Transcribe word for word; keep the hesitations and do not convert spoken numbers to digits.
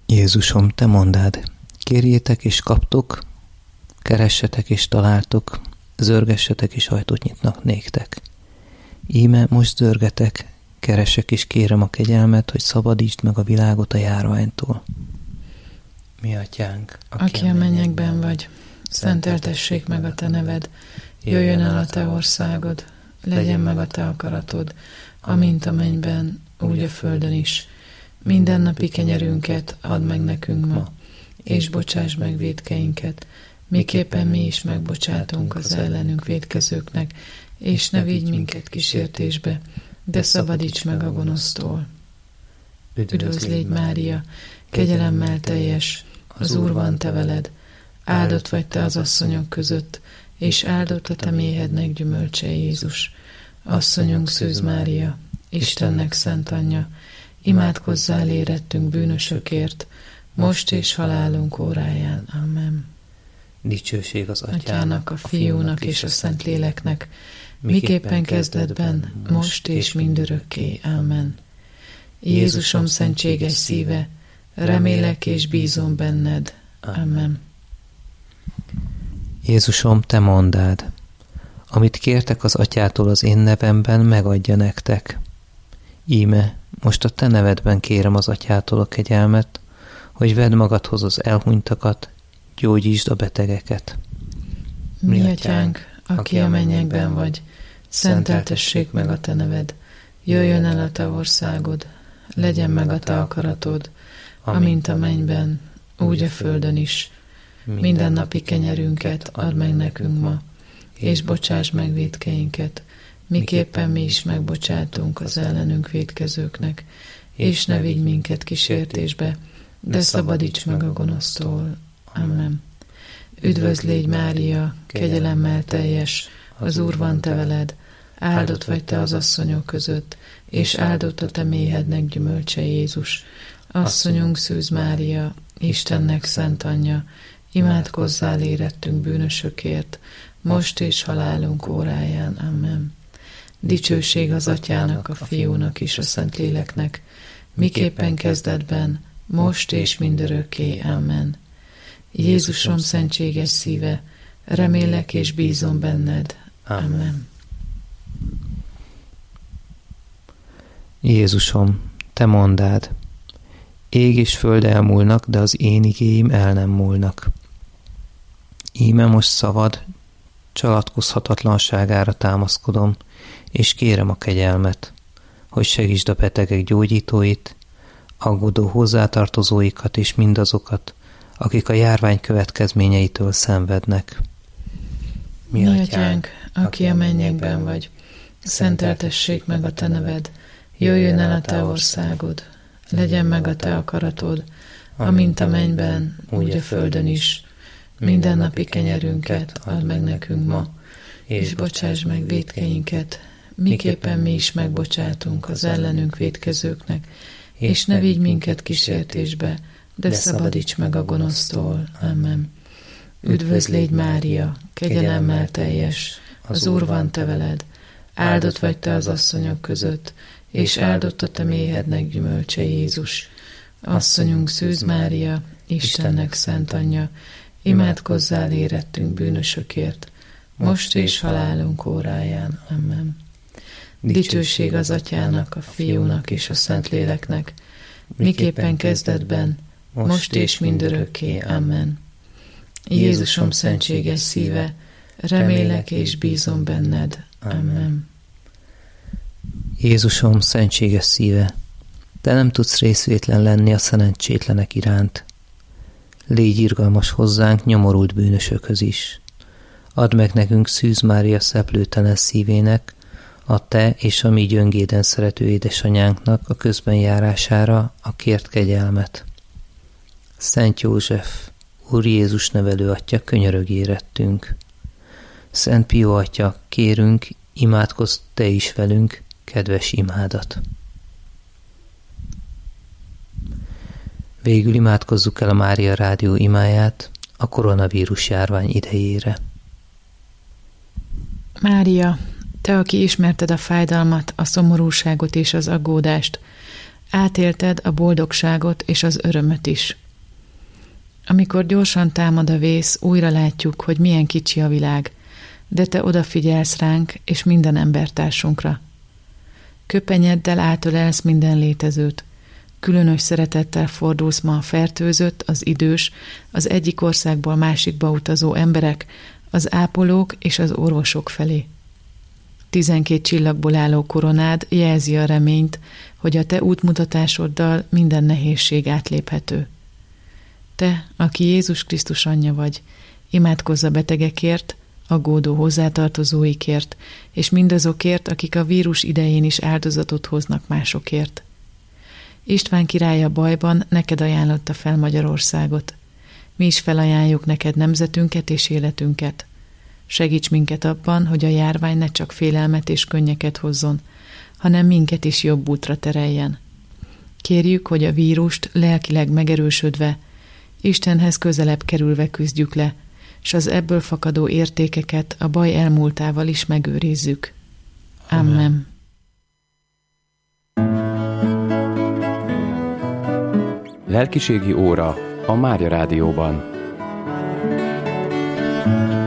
Jézusom, te mondád, kérjétek és kaptok, keressetek és találtok, zörgessetek és ajtót nyitnak néktek. Íme most zörgetek, keresek és kérem a kegyelmet, hogy szabadítsd meg a világot a járványtól. Mi atyánk, aki, aki a mennyekben vagy, szenteltessék meg a te neved, jöjjön el a te országod, legyen meg a te akaratod, amint a mennyben, úgy a földön is. Mindennapi kenyerünket add meg nekünk ma, és bocsáss meg vétkeinket, miképpen mi is megbocsátunk az ellenünk vétkezőknek, és ne vigy minket kísértésbe, de szabadíts meg a gonosztól. Üdvözl légy, Mária, kegyelemmel teljes, az Úr van te veled, áldott vagy te az asszonyok között, és áldott a te méhednek gyümölcse Jézus. Asszonyunk Szűz Mária, Istennek szent anyja, imádkozzál érettünk bűnösökért, most és halálunk óráján. Amen. Dicsőség az Atyának, Atyának, a Fiúnak és a Szentléleknek, miképpen kezdetben, most és mindörökké. Amen. Jézusom szentséges szíve, remélek és bízom benned. Amen. Jézusom, te mondád, amit kértek az Atyától az én nevemben, megadja nektek. Íme, most a te nevedben kérem az Atyától a kegyelmet, hogy vedd magadhoz az elhunytakat, gyógyítsd a betegeket. Mi atyánk, aki a mennyekben vagy, szenteltessék meg a te neved, jöjjön el a te országod, legyen meg a te akaratod, amint a mennyben, úgy a földön is. Mindennapi kenyerünket add meg nekünk ma, és bocsáss meg vétkeinket, miképpen mi is megbocsátunk az ellenünk vétkezőknek, és ne vigy minket kísértésbe, de szabadíts meg a gonosztól. Amen. Üdvözl légy, Mária, kegyelemmel teljes, az Úr van te veled, áldott vagy te az asszonyok között, és áldott a te méhednek gyümölcse Jézus. Asszonyunk Szűz Mária, Istennek szent anyja, imádkozzál érettünk bűnösökért, most és halálunk óráján. Amen. Dicsőség az Atyának, a Fiúnak és a Szentléleknek, miképpen kezdetben, most és mindörökké. Amen. Jézusom szentséges szíve, remélek és bízom benned. Amen. Jézusom, te mondád, ég és föld elmúlnak, de az én igéim el nem múlnak. Íme most szavad, csalatkozhatatlanságára támaszkodom, és kérem a kegyelmet, hogy segítsd a betegek gyógyítóit, aggódó hozzátartozóikat és mindazokat, akik a járvány következményeitől szenvednek. Mi, Mi atyánk, aki a mennyekben vagy, szenteltessék meg a te neved, jöjjön el a te országod, legyen meg a te akaratod, amint a mennyben, úgy a földön is. Mindennapi kenyerünket add meg nekünk ma, és bocsáss meg vétkeinket, miképpen mi is megbocsátunk az ellenünk vétkezőknek, és ne vigy minket kísértésbe, de szabadíts meg a gonosztól. Amen. Üdvözl légy, Mária, kegyelemmel teljes, az Úr van te veled, áldott vagy te az asszonyok között, és áldott a te méhednek gyümölcse Jézus. Asszonyunk Szűz Mária, Istennek szent anyja, imádkozzál érettünk bűnösökért, most és halálunk óráján. Amen. Dicsőség az Atyának, a Fiúnak és a Szentléleknek, miképpen kezdetben, most és mindörökké. Amen. Jézusom szentséges szíve, remélek és bízom benned. Amen. Jézusom szentséges szíve, te nem tudsz részvétlen lenni a szerencsétlenek iránt. Légy irgalmas hozzánk, nyomorult bűnösökhöz is. Add meg nekünk Szűz Mária szeplőtelen szívének, a te és a mi gyöngéden szerető édesanyánknak a közben járására a kért kegyelmet. Szent József, Úr Jézus nevelő atya, könyörög érettünk. Szent Pió atya, kérünk, imádkozz te is velünk, kedves imádat. Végül imádkozzuk el a Mária Rádió imáját a koronavírus járvány idejére. Mária, te, aki ismerted a fájdalmat, a szomorúságot és az aggódást, Átélted a boldogságot és az örömöt is. Amikor gyorsan támad a vész, újra látjuk, hogy milyen kicsi a világ, de te odafigyelsz ránk és minden embertársunkra. Köpenyeddel átölelsz minden létezőt. Különös szeretettel fordulsz ma a fertőzött, az idős, az egyik országból másikba utazó emberek, az ápolók és az orvosok felé. Tizenkét csillagból álló koronád jelzi a reményt, hogy a te útmutatásoddal minden nehézség átléphető. Te, aki Jézus Krisztus anyja vagy, imádkozz a betegekért, aggódó hozzátartozóikért, és mindazokért, akik a vírus idején is áldozatot hoznak másokért. István király a bajban neked ajánlotta fel Magyarországot. Mi is felajánljuk neked nemzetünket és életünket. Segíts minket abban, hogy a járvány ne csak félelmet és könnyeket hozzon, hanem minket is jobb útra tereljen. Kérjük, hogy a vírust lelkileg megerősödve, Istenhez közelebb kerülve küzdjük le, s az ebből fakadó értékeket a baj elmúltával is megőrizzük. Amen. Lelkiségi óra a Mária Rádióban.